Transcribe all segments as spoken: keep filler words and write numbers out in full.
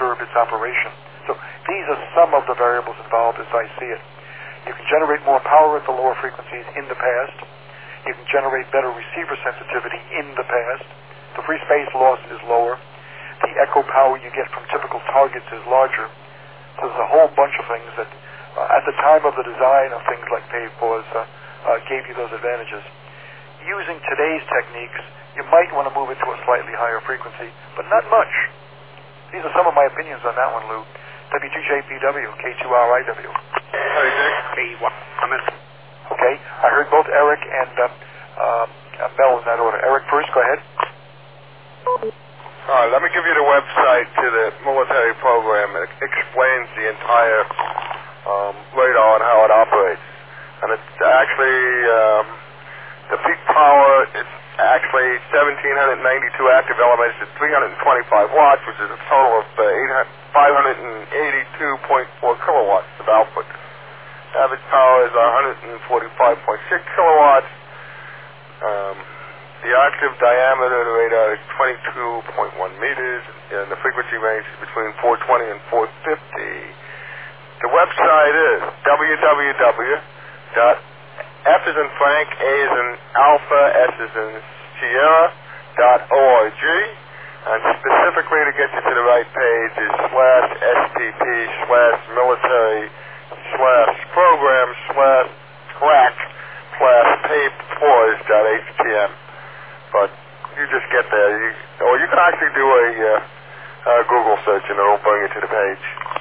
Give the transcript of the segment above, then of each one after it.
disturb its operation. So these are some of the variables involved as I see it. You can generate more power at the lower frequencies in the past. You can generate better receiver sensitivity in the past. The free space loss is lower. The echo power you get from typical targets is larger. So there's a whole bunch of things that, uh, at the time of the design of things like pave pause, uh, uh, gave you those advantages. Using today's techniques, you might want to move it to a slightly higher frequency, but not much. These are some of my opinions on that one, Lou. W two J P W, K two R I W. Hey, Dick. Hey, what comment? Okay, I heard both Eric and uh, uh, Mel in that order. Eric first, go ahead. All right, let me give you the website to the military program. It explains the entire um, radar and how it operates. And it's actually, um, the peak power is actually one thousand seven hundred ninety-two active elements at three hundred twenty-five watts, which is a total of uh, five hundred eighty-two point four kilowatts of output. Average power is one hundred forty-five point six kilowatts. Um, the active diameter of the radar is twenty-two point one meters, and the frequency range is between four twenty and four fifty. The website is w w w dot F as in Frank, A as in Alpha, S as in Sierra, dot org. And specifically to get you to the right page is slash S P P slash military slash program slash track slash pay pause dot H T M. But you just get there. You, or you can actually do a, uh, a Google search and it'll bring you to the page.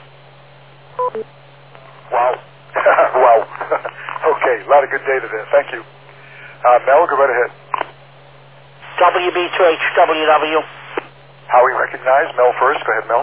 Wow. Wow. Okay, a lot of good data there. Thank you. Uh, Mel, go right ahead. W B two H W W. Howie recognized. Mel first. Go ahead, Mel.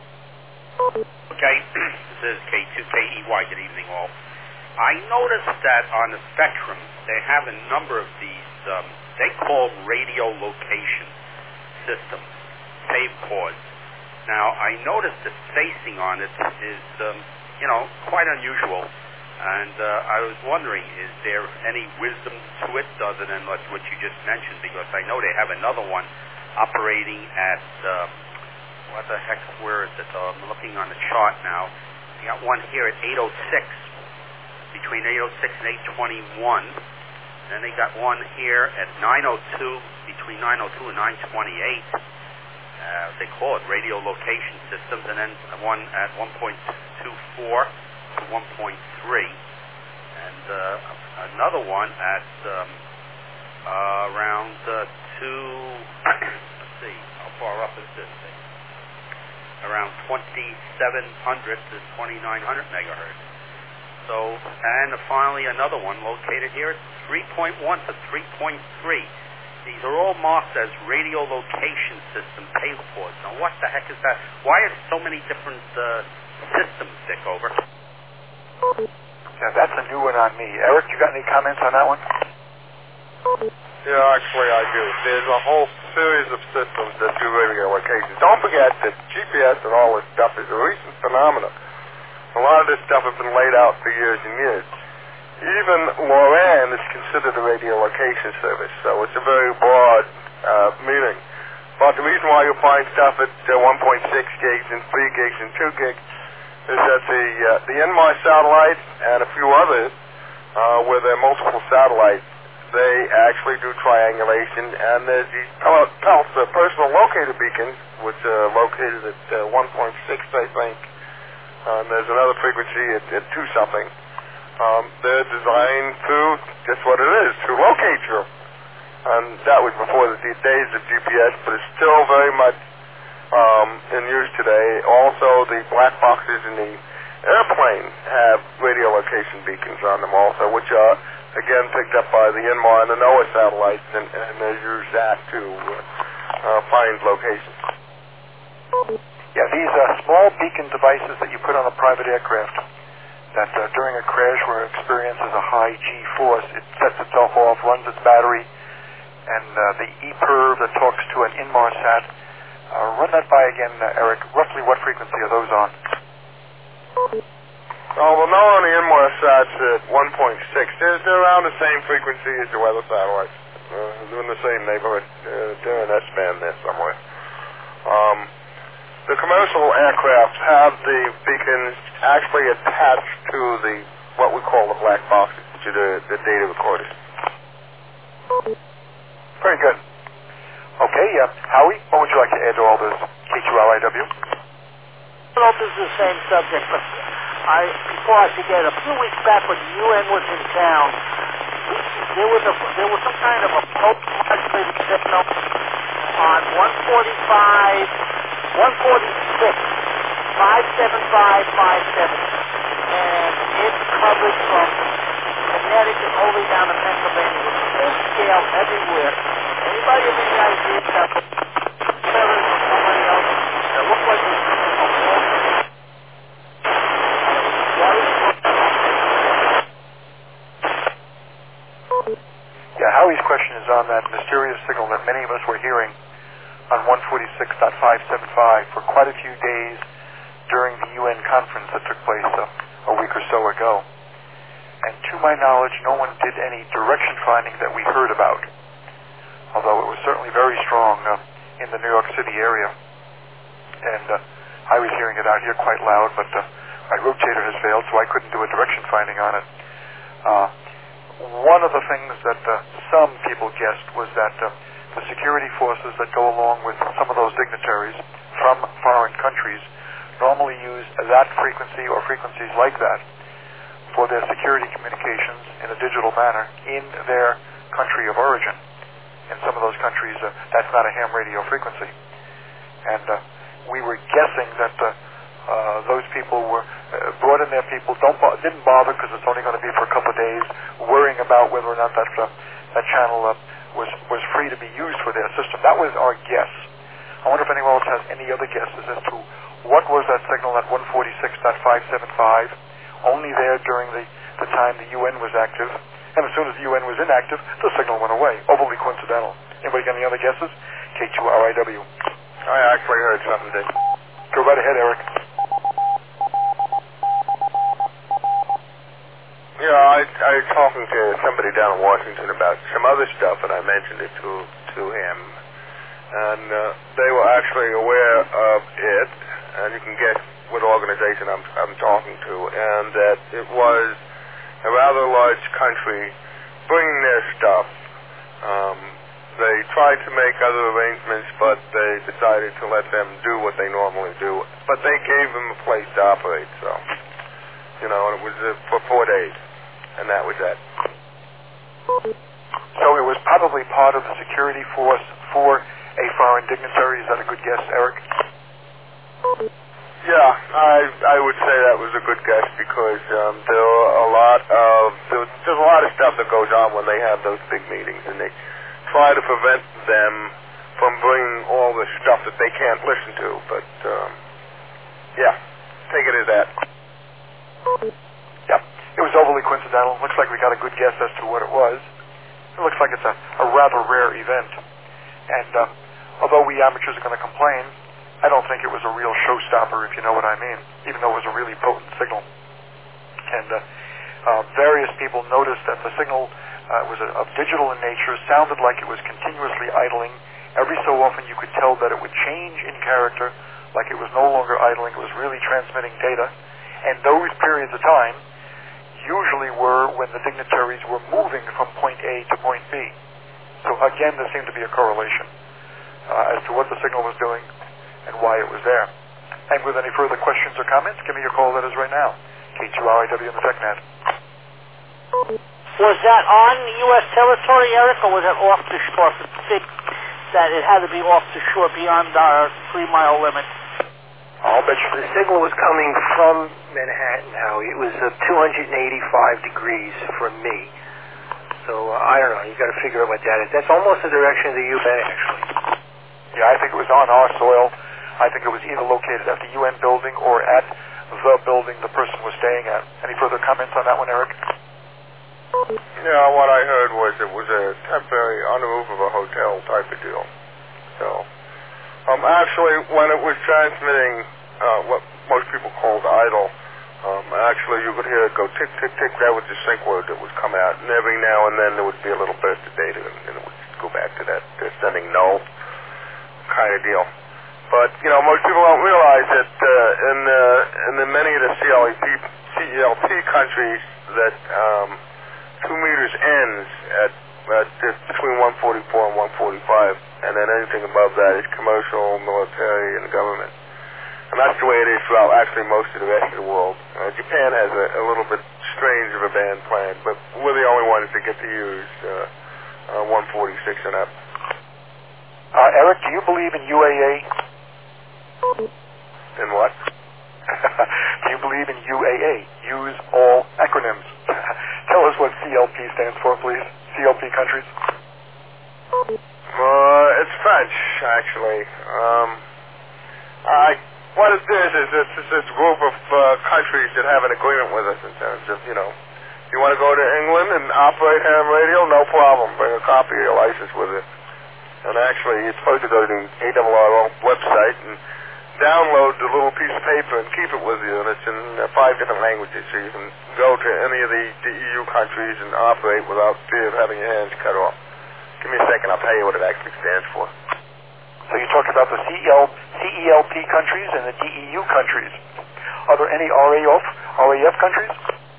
Okay, this is K two K E Y. Good evening, all. I noticed that on the spectrum, they have a number of these, um, they call radio location systems, pave pause. Now, I noticed the spacing on it is, um, you know, quite unusual. And uh, I was wondering, is there any wisdom to it other than what you just mentioned? Because I know they have another one operating at, um, what the heck, where is it? Uh, I'm looking on the chart now. They got one here at eight oh six, between eight oh six and eight twenty-one. Then they got one here at nine oh two, between nine oh two and nine twenty-eight. Uh, they call it radio location systems. And then one at one point two four to one point three. And uh, another one at um, uh, around uh, two, let's see, how far up is this thing? Around twenty-seven hundred to twenty-nine hundred megahertz. So, and finally another one located here at three point one to three point three. These are all marked as radio location system pave pause. Now, what the heck is that? Why are so many different uh, systems, Dick, over? Yeah, that's a new one on me. Eric, you got any comments on that one? Yeah, actually I do. There's a whole series of systems that do radio location. Don't forget that G P S and all this stuff is a recent phenomenon. A lot of this stuff has been laid out for years and years. Even LORAN is considered a radio location service, so it's a very broad uh, meaning. But the reason why you find stuff at uh, one point six gigs and three gigs and two gigs is that the uh, the N M A R satellite and a few others, uh, where there are multiple satellites, they actually do triangulation, and there's these Pulse uh, personal locator beacons, which are located at uh, one point six, I think. Um, there's another frequency at, at two something. Um, they're designed to, just what it is, to locate you. And that was before the days of G P S, but it's still very much um, in use today. Also, the black boxes in the airplane have radio location beacons on them also, which are, again, picked up by the N M A R and the NOAA satellites, and, and they use that to uh, uh, find locations. Yeah, these uh, small beacon devices that you put on a private aircraft, that uh, during a crash where it experiences a high G-force, it sets itself off, runs its battery, and uh, the E P I R V that talks to an Inmarsat. Uh, run that by again, uh, Eric. Roughly what frequency are those on? Oh, well, now on the Inmarsats at one point six, they're, they're around the same frequency as the weather satellites. Uh, they're in the same neighborhood. Uh, they're in S-band there somewhere. Um, the commercial aircraft have the beacons actually attached to the what we call the black boxes, which are the, the data recorders. Very good. Okay, uh, Howie, what would you like to add to all this? K two L I W? I don't know if this is the same subject, but I, before I forget, a few weeks back when the U N was in town, there was a there was some kind of a post-modulated signal on one forty-five, one forty-six, five seventy-five, five seventy, and it covered from Connecticut all the way down to Pennsylvania. It was full scale everywhere. Anybody have any idea about the terrorists or somebody else that looked like it was coming from Wall Street? Yeah, Howie's question is on that mysterious signal that many of us were hearing on one forty-six point five seventy-five for quite a few days during the U N conference that took place uh, a week or so ago. And to my knowledge, no one did any direction finding that we heard about, although it was certainly very strong uh, in the New York City area. And uh, I was hearing it out here quite loud, but uh, my rotator has failed, so I couldn't do a direction finding on it. Uh, one of the things that uh, some people guessed was that uh, the security forces that go along with some of those dignitaries from foreign countries normally use that frequency or frequencies like that for their security communications in a digital manner in their country of origin. In some of those countries, uh, that's not a ham radio frequency. And uh, we were guessing that uh, uh, those people were uh, brought in their people, don't bo- didn't bother because it's only going to be for a couple of days, worrying about whether or not that uh, that channel uh, was was free to be used for their system. That was our guess. I wonder if anyone else has any other guesses as to what was that signal at one forty-six point five seventy-five, only there during the, the time the U N was active, and as soon as the U N was inactive, the signal went away. Overly coincidental. Anybody got any other guesses? K two R I W. I actually heard something, Dick. Go right ahead, Eric. Yeah, I, I was talking to somebody down in Washington about some other stuff, and I mentioned it to to him, and uh, they were actually aware of it, and you can guess what organization I'm, I'm talking to, and that it was a rather large country bringing their stuff. Um, they tried to make other arrangements, but they decided to let them do what they normally do, but they gave them a place to operate, so, you know, and it was uh, for four days. And that was that. So it was probably part of the security force for a foreign dignitary. Is that a good guess, Eric? Yeah, I I would say that was a good guess because um, there are a lot of there, there's a lot of stuff that goes on when they have those big meetings, and they try to prevent them from bringing all the stuff that they can't listen to. But um, yeah, take it as that. Yep. It was overly coincidental. Looks like we got a good guess as to what it was. It looks like it's a, a rather rare event. And uh, although we amateurs are going to complain, I don't think it was a real showstopper, if you know what I mean, even though it was a really potent signal. And uh, uh, various people noticed that the signal uh, was a, of digital in nature, sounded like it was continuously idling. Every so often you could tell that it would change in character, like it was no longer idling, it was really transmitting data. And those periods of time usually were when the dignitaries were moving from point A to point B. So again, there seemed to be a correlation uh, as to what the signal was doing and why it was there. And with any further questions or comments, give me your call letters right now. K two R I W in the TechNet. Was that on U S territory, Eric, or was it off the shore? That it had to be off the shore beyond our three-mile limit? I'll bet you the signal was coming from Manhattan, Howie. It was uh, two hundred eighty-five degrees from me. So, uh, I don't know. You got to figure out what that is. That's almost the direction of the U N, actually. Yeah, I think it was on our soil. I think it was either located at the U N building or at the building the person was staying at. Any further comments on that one, Eric? Yeah, what I heard was it was a temporary on the roof of a hotel type of deal. So, um, actually, when it was transmitting uh, what most people called idle, um, actually you could hear it go tick, tick, tick. That was the sync word that would come out. And every now and then there would be a little burst of data, and then it would go back to that uh, sending null kind of deal. But, you know, most people don't realize that uh, in, uh, in the many of the C L P countries that um, two meters ends at, at between one forty-four and one forty-five, and then anything above that is commercial, military, and government. And that's the way it is throughout actually most of the rest of the world. Uh, Japan has a, a little bit strange of a band plan, but we're the only ones that get to use uh, uh, one forty-six and up. Uh, Eric, do you believe in U A A? In what? Do you believe in U A A? Use all acronyms. Tell us what C L P stands for, please. C L P countries. Uh, it's French, actually. Um, I, what it is, is it's, it's this group of uh, countries that have an agreement with us in terms of, you know, you want to go to England and operate ham radio, no problem. Bring a copy of your license with it. And actually, you're supposed to go to the A R R O website and download the little piece of paper and keep it with you, and it's in uh, five different languages, so you can go to any of the, the E U countries and operate without fear of having your hands cut off. Give me a second, I'll tell you what it actually stands for. So you're talking about the C E L P countries and the D E U countries. Are there any R A F, R A F countries?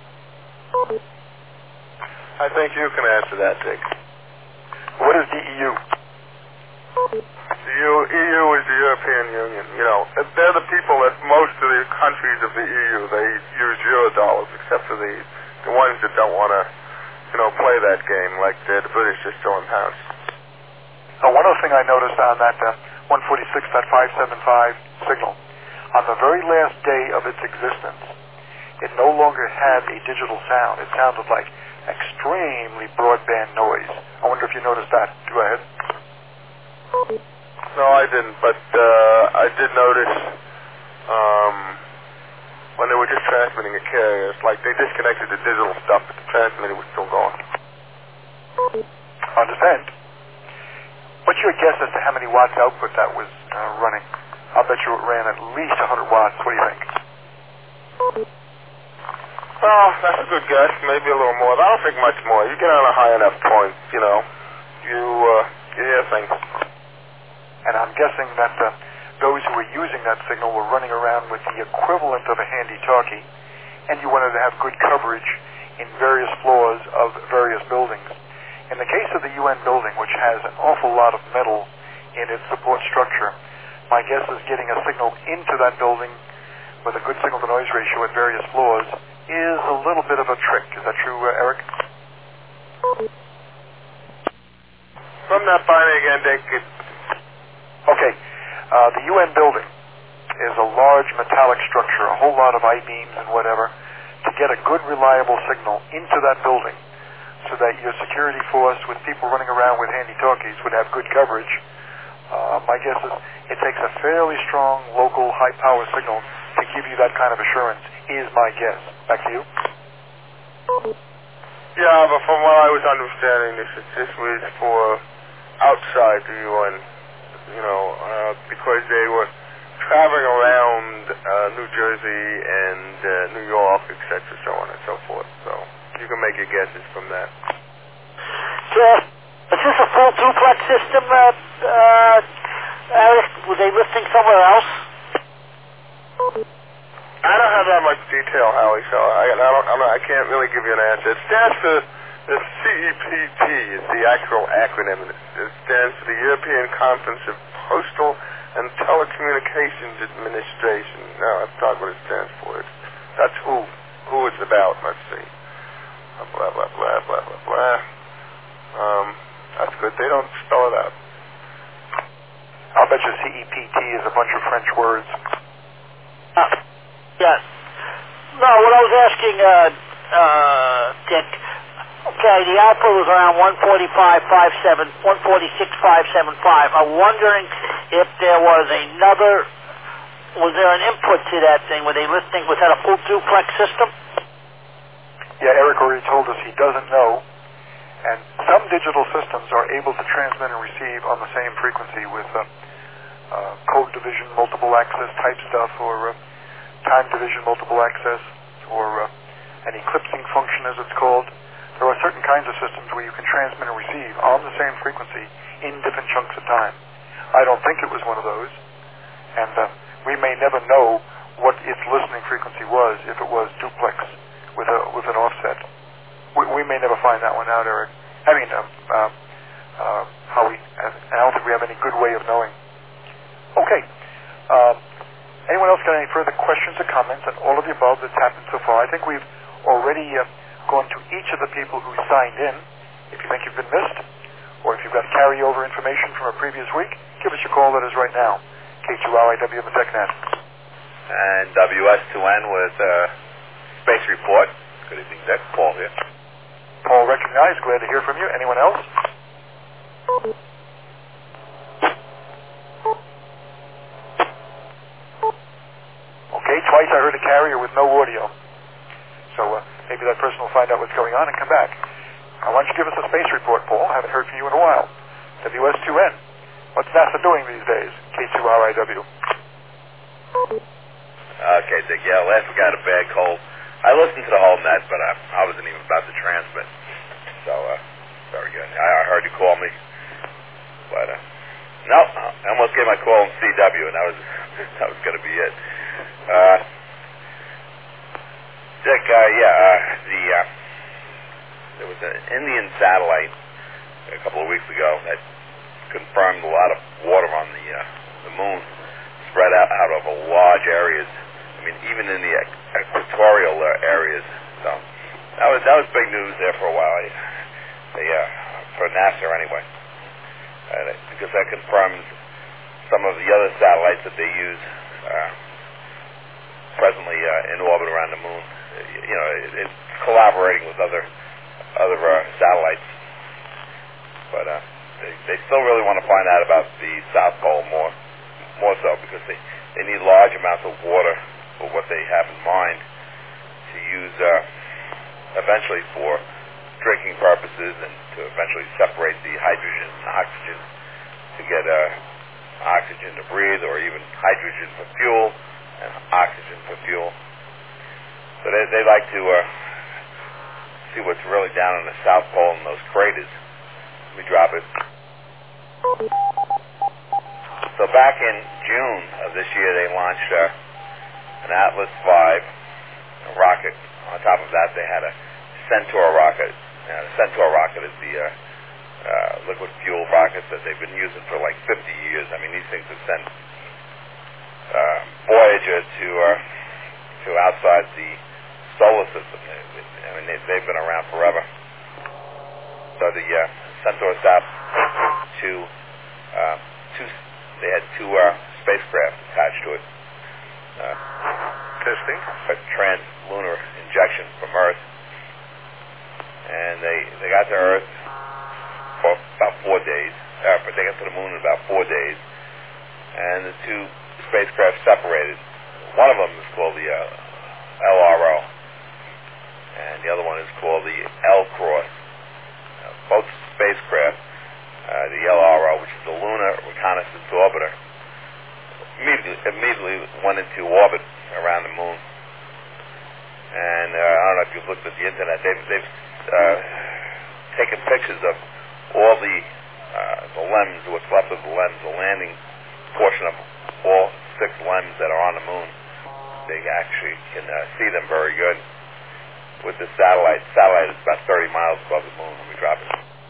I think you can answer that, Dick. What is D E U? The E U is the European Union. You know, they're the people that most of the countries of the E U, they use euro dollars, except for the the ones that don't want to, you know, play that game, like the, the British just still in pounds. Now, one other thing I noticed on that uh, one forty-six point five seven five signal, on the very last day of its existence, it no longer had a digital sound. It sounded like extremely broadband noise. I wonder if you noticed that. Go ahead. No, I didn't, but uh, I did notice um, when they were just transmitting a carrier, it's like they disconnected the digital stuff, but the transmitter was still going. Understand. What's your guess as to how many watts output that was uh, running? I'll bet you it ran at least one hundred watts. What do you think? Well, that's a good guess. Maybe a little more. But I don't think much more. You get on a high enough point, you know, you, uh, you hear things. And I'm guessing that uh, those who were using that signal were running around with the equivalent of a handy-talkie, and you wanted to have good coverage in various floors of various buildings. In the case of the U N building, which has an awful lot of metal in its support structure, my guess is getting a signal into that building with a good signal-to-noise ratio at various floors is a little bit of a trick. Is that true, uh, Eric? Run that by me again, Dick. Okay. Uh, the U N building is a large metallic structure, a whole lot of I-beams and whatever, to get a good, reliable signal into that building so that your security force with people running around with handy-talkies would have good coverage. Uh, my guess is it takes a fairly strong local high-power signal to give you that kind of assurance, is my guess. Back to you. Yeah, but from what I was understanding, this, is, this was for outside the U N, you know, uh, because they were traveling around uh, New Jersey and uh, New York, et cetera, so on and so forth. So you can make your guesses from that. So, is this a full duplex system, uh, uh, Eric? Were they listening somewhere else? I don't have that much detail, Howie, so I, I, don't, I'm not, I can't really give you an answer. It stands for the C E P T, is the actual acronym. It stands for the European Conference of Postal and Telecommunications Administration. No, that's not what it stands for. It's, that's who who it's about. Let's see. Blah, blah, blah, blah, blah, blah. Um, that's good. They don't spell it out. I'll bet you C E P T is a bunch of French words. Uh, yes. No, what I was asking, uh, uh, Dick, okay, the output was around one forty-five point five seven, one forty-six point five seven five. I'm wondering if there was another, was there an input to that thing? Were they listening, was that a full duplex system? Yeah, Eric already told us he doesn't know. And some digital systems are able to transmit and receive on the same frequency with uh, uh, code division, multiple access type stuff, or uh, time division, multiple access, or uh, an eclipsing function as it's called. There are certain kinds of systems where you can transmit and receive on the same frequency in different chunks of time. I don't think it was one of those. and uh, we may never know what its listening frequency was if it was duplex with a with an offset. We, we may never find that one out, Eric. I mean, uh, uh, uh, how we? I don't think we have any good way of knowing. Okay. Uh, anyone else got any further questions or comments on all of the above that's happened so far? I think we've already uh, gone to each of the people who signed in. If you think you've been missed, or if you've got carryover information from a previous week, give us your call. That is right now. K two R I W in the TechNet. And W S two N with uh, Space Report. Good evening, Dick. Paul here. Paul recognized. Glad to hear from you. Anyone else? Okay, twice I heard a carrier with no audio. So uh, maybe that person will find out what's going on and come back. Uh, why don't you give us a space report, Paul? I haven't heard from you in a while. W S two N. What's NASA doing these days? K two R I W. Okay, Dick. Yeah, last week I had a bad cold. I listened to the whole net, but I, I wasn't even about to transmit. So, uh, very good. I, I heard you call me. But, uh, no, I almost gave my call in C W, and that was that was going to be it. Uh, Dick, uh, yeah, uh, the, uh, there was an Indian satellite a couple of weeks ago that confirmed a lot of water on the, uh, the moon spread out, out over large areas. I mean, even in the equatorial uh, areas. So that was that was big news there for a while. They, uh, for NASA anyway, uh, because that confirms some of the other satellites that they use uh, presently uh, in orbit around the moon. You know, it, it's collaborating with other other uh, satellites, but uh, they, they still really want to find out about the South Pole more, more so because they, they need large amounts of water for what they have in mind to use uh, eventually for drinking purposes and to eventually separate the hydrogen and oxygen to get uh, oxygen to breathe, or even hydrogen for fuel and oxygen for fuel. So they, they like to uh, see what's really down in the South Pole in those craters. Let me drop it. So back in June of this year, they launched uh, an Atlas five rocket. On top of that, they had a Centaur rocket. Uh, the Centaur rocket is the uh, uh, liquid fuel rockets that they've been using for like fifty years. I mean, these things have sent uh, Voyager to uh, to outside the solar system. I mean, they, they've been around forever. So the uh, Centaur Sat two, uh, two, they had two uh, spacecraft attached to it. Uh, Testing. A trans-lunar injection from Earth. And they, they got to Earth for about four days. Uh, but they got to the moon in about four days. And the two spacecraft separated. One of them is called the uh, L R O. And the other one is called the L-Cross. Uh, both spacecraft, uh, the L R O, which is the Lunar Reconnaissance Orbiter, immediately, immediately went into orbit around the moon. And uh, I don't know if you've looked at the internet. They've, they've uh, taken pictures of all the uh, the limbs, what's left of the limbs, the landing portion of all six limbs that are on the moon. They actually can uh, see them very good with the satellite. The satellite is about thirty miles above the moon when we drop it.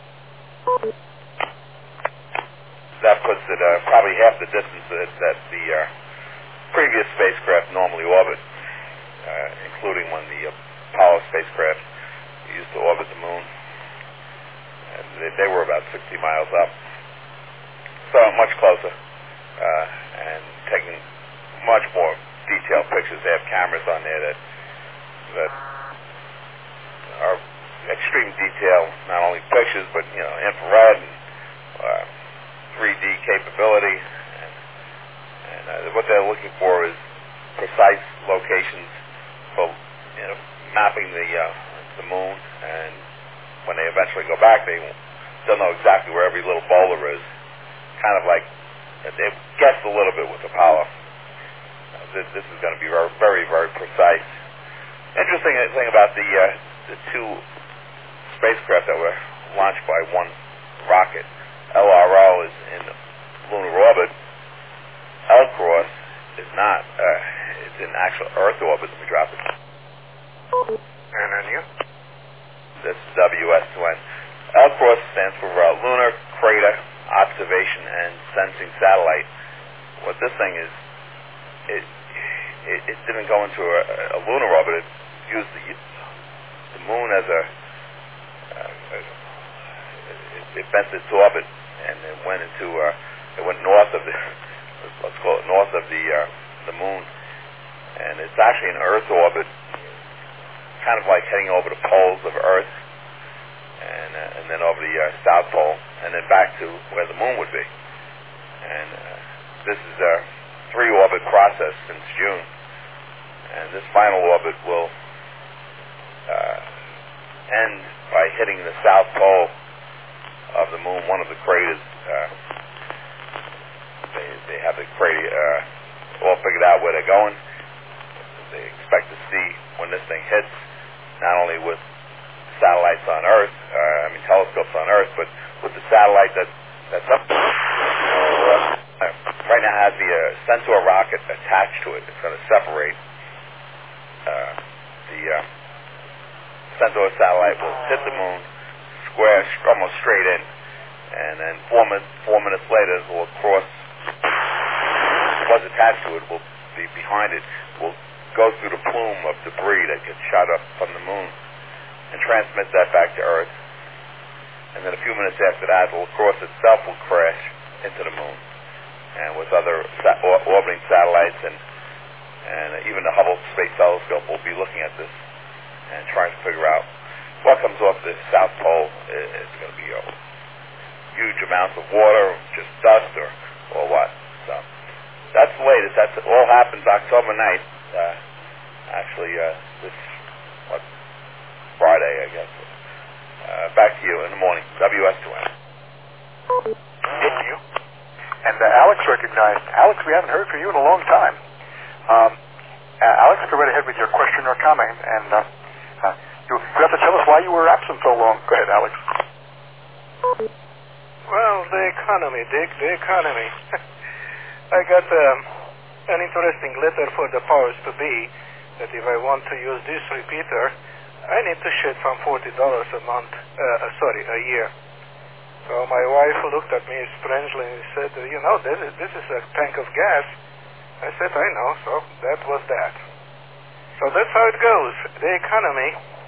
That puts it uh, probably half the distance that, that the uh, previous spacecraft normally orbit, uh, including when the Apollo spacecraft used to orbit the moon. And they, they were about sixty miles up. So much closer, uh, and taking much more detailed pictures. They have cameras on there that that are extreme detail, not only pictures, but, you know, infrared and uh, three D capability. And, and uh, what they're looking for is precise locations for, you know, mapping the uh, the moon. And when they eventually go back, they they'll know exactly where every little boulder is. Kind of like they've guessed a little bit with Apollo. Uh, this, this is going to be very, very, very precise. Interesting thing about the uh, the two spacecraft that were launched by one rocket. L R O is in lunar orbit. L-Cross not. Uh, it's in actual Earth orbit that we dropped it. And then you? This is W S two N. L CROSS stands for uh, Lunar Crater Observation and Sensing Satellite. What this thing is, it it, it didn't go into a, a lunar orbit. It used the, the moon as a, uh, it, it bent its orbit and it went into, uh, it went north of the, let's call it north of the uh, the moon, and it's actually an Earth orbit, kind of like heading over the poles of Earth, and uh, and then over the uh, South Pole, and then back to where the moon would be. And uh, this is a three-orbit process since June, and this final orbit will uh, end by hitting the South Pole of the moon. One of the craters, uh, they they have the crater uh, all figured out where they're going. They expect to see when this thing hits, not only with satellites on Earth, uh, I mean telescopes on Earth, but with the satellite that that's up. Uh, right now has the uh, Centaur rocket attached to it. It's going to separate. Uh, the uh, Centaur satellite will hit the moon, square, almost straight in, and then four, min- four minutes later it will cross. What's attached to it will be behind it. Will go through the plume of debris that gets shot up from the moon and transmit that back to Earth. And then a few minutes after that, the course itself will crash into the moon. And with other sa- or- orbiting satellites and and even the Hubble Space Telescope will be looking at this and trying to figure out what comes off the South Pole. It's going to be a huge amounts of water, just dust, or, or what. So that's the latest. That's all happens October ninth. Uh, actually, uh, this what Friday, I guess. Uh, back to you in the morning. W S two N. Thank you. And uh, Alex recognized. Alex, we haven't heard from you in a long time. Um, uh, Alex, go right ahead with your question or comment, and uh, uh, you, you have to tell us why you were absent so long. Go ahead, Alex. Well, the economy, Dick, the economy. I got um, an interesting letter for the powers to be that if I want to use this repeater, I need to shed some forty dollars a month, uh, sorry, a year. So my wife looked at me strangely and said, you know, this is, this is a tank of gas. I said, I know, so that was that. So that's how it goes, the economy.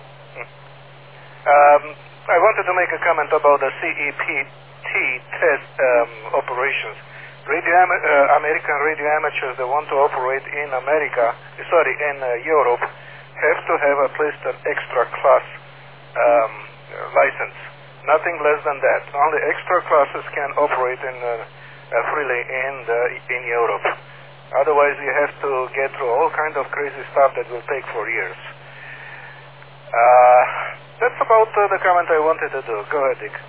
Um, I wanted to make a comment about the C E P T test um, operations. Radio Am- uh, American radio amateurs that want to operate in America, sorry, in uh, Europe, have to have at least an extra class um, license. Nothing less than that. Only extra classes can operate in uh, uh, freely in the, in Europe. Otherwise, you have to get through all kind of crazy stuff that will take for years. Uh, that's about uh, the comment I wanted to do. Go ahead, Dick.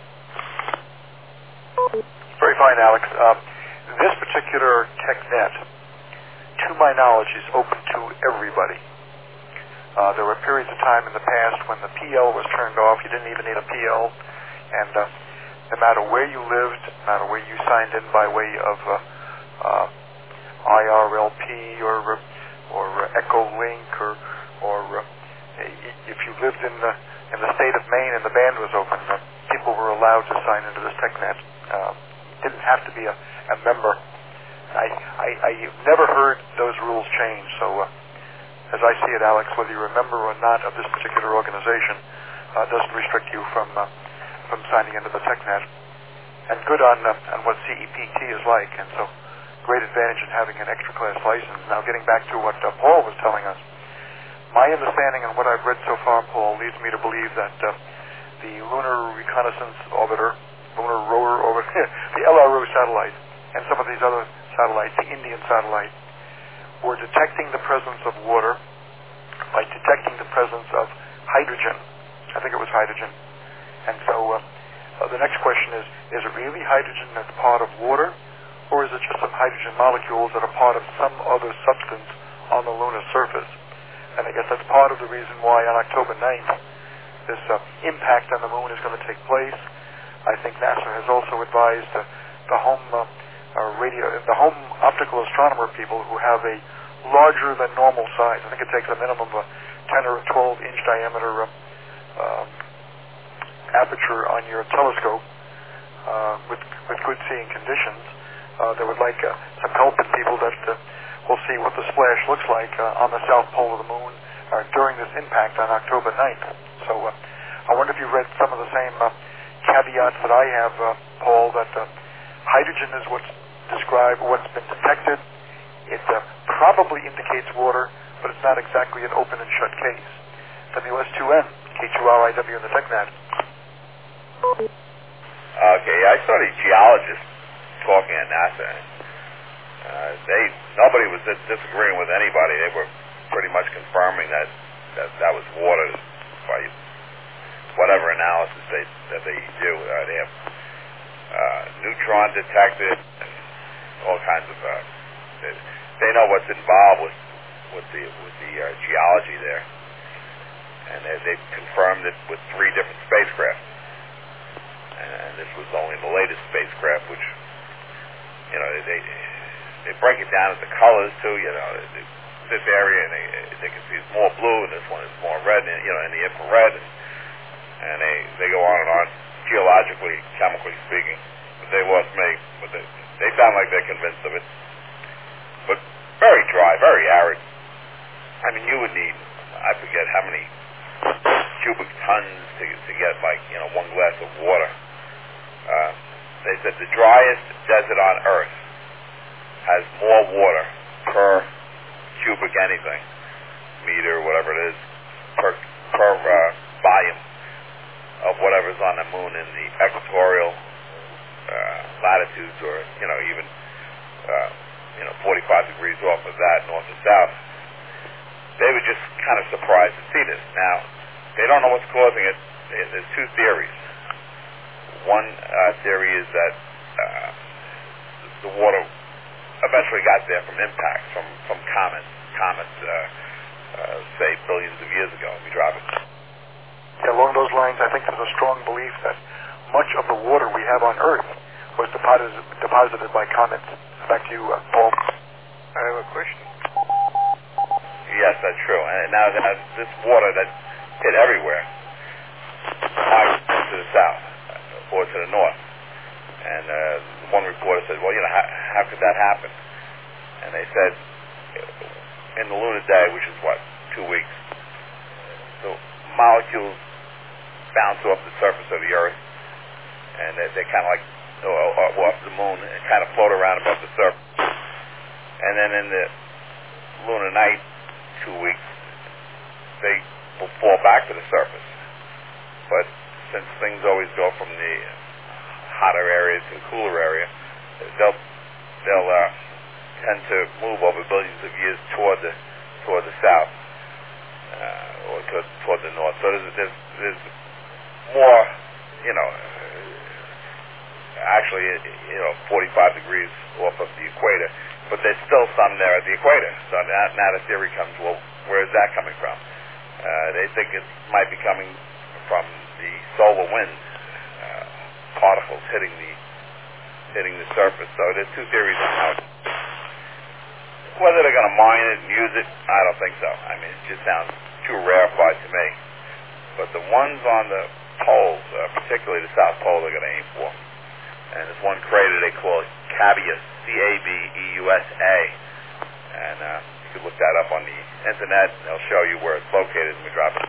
Very fine, Alex. Um, this particular TechNet, to my knowledge, is open to everybody. Uh, there were periods of time in the past when the P L was turned off. You didn't even need a P L. And uh, no matter where you lived, no matter where you signed in by way of uh, uh, I R L P or or uh, Echolink or or uh, if you lived in the in the state of Maine and the band was open, uh, people were allowed to sign into this TechNet. Uh, didn't have to be a, a member. I, I I've never heard those rules change. So uh, as I see it, Alex, whether you're a member or not of this particular organization, uh, doesn't restrict you from uh, from signing into the TechNet. And good on uh, on what C E P T is like. And so great advantage in having an extra class license. Now getting back to what uh, Paul was telling us, my understanding and what I've read so far, Paul, leads me to believe that uh, the Lunar Reconnaissance Orbiter, Lunar Rover Orbiter, the L R O satellite, and some of these other satellites, the Indian satellite, were detecting the presence of water by detecting the presence of hydrogen. I think it was hydrogen. And so uh, uh, the next question is, is it really hydrogen that's part of water, or is it just some hydrogen molecules that are part of some other substance on the lunar surface? And I guess that's part of the reason why on October ninth this uh, impact on the moon is going to take place. I think NASA has also advised uh, the home uh, uh, radio, the home optical astronomer people who have a larger than normal size. I think it takes a minimum of a ten or a twelve inch diameter uh, um, aperture on your telescope uh, with with good seeing conditions. Uh, they would like uh, some help in people that uh, will see what the splash looks like uh, on the south pole of the moon uh, during this impact on October ninth. So uh, I wonder if you've read some of the same uh, caveats that I have, uh, Paul, that uh, hydrogen is what's described, what's been detected. It uh, probably indicates water, but it's not exactly an open and shut case. W S two N, K two R I W in the TechNet. Okay, I saw the geologists talking at NASA. Uh, they nobody was dis- disagreeing with anybody. They were pretty much confirming that that, that was water by whatever analysis they that they do. Uh, they have uh, neutron detected and all kinds of. Uh, they, they know what's involved with with the with the uh, geology there, and they, they've confirmed it with three different spacecraft. And this was only the latest spacecraft, which, you know, they they break it down into colors too. You know, this area and they they can see it's more blue, and this one is more red. And, you know, in the infrared, and, and they they go on and on, geologically, chemically speaking. But they lost me. But they they sound like they're convinced of it. But very dry, very arid. I mean, you would need, I forget how many cubic tons to to get like you know one glass of water. Uh, they said the driest desert on Earth has more water per cubic anything, meter, whatever it is, per per uh, volume of whatever's on the moon in the equatorial uh, latitudes, or you know even uh, you know forty-five degrees off of that, north and south. They were just kind of surprised to see this. Now, they don't know what's causing it. There's two theories. One uh, theory is that uh, the water eventually got there from impacts, from, from comets, comets, uh, uh, say, billions of years ago. We drop it. Yeah, along those lines, I think there's a strong belief that much of the water we have on Earth was deposited, deposited by comets. Back to you, uh, Paul. I have a question. Yes, that's true. And now, now this water that hit everywhere migrated to the south or to the north. And uh, one reporter said, well, you know, how, how could that happen? And they said, in the lunar day, which is what, two weeks, the molecules bounce off the surface of the Earth, and they, they kind of like, or off the moon, and kind of float around above the surface. And then in the lunar night, two weeks, they will fall back to the surface. But since things always go from the hotter area to the cooler area, they'll they'll uh, tend to move over billions of years toward the toward the south uh, or toward, toward the north. So there's, there's there's more, you know, actually, you know, forty-five degrees off of the equator, but there's still some there at the equator. So now, now the theory comes, well, where is that coming from? Uh, they think it might be coming from the solar wind uh, particles hitting the hitting the surface. So there's two theories on how. Whether they're going to mine it and use it, I don't think so. I mean, it just sounds too rarefied to me. But the ones on the poles, uh, particularly the South Pole, they're going to aim for. And there's one crater they call Cabeus, C A B E U S A. And uh, you can look that up on the internet, and they'll show you where it's located in Metropolis.